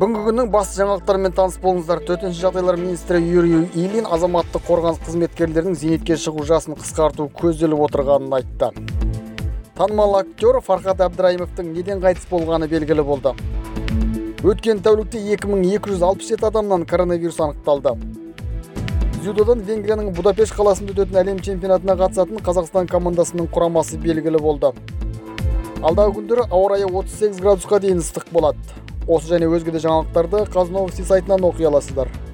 Бүгінгі күннің басты жаңалықтарымен таныс болыңыздар. Төтенше жағдайлар министрі Юрий Ильин азаматтық қорғаныс қызметкерлерінің зейнетке шығу жасын қысқарту көзделіп отырғанын айтты. Танымал актер Фархат Әбдірайымовтың неден қайтыс болғаны белгілі болды. Өткен тәулікте 2267 адамнан коронавирус анықталды. Дзюдодан Венгрияның Будапешт қаласында өтетін әлем чемпионатына қатысатын Қазақстан командасының құрамасы белгілі болды. Алдағы күндері ауа райы 38 градусқа дейін ыстық болады. Осы және өзге де жаңалықтарды Қазновости сайтынан оқи аласыздар.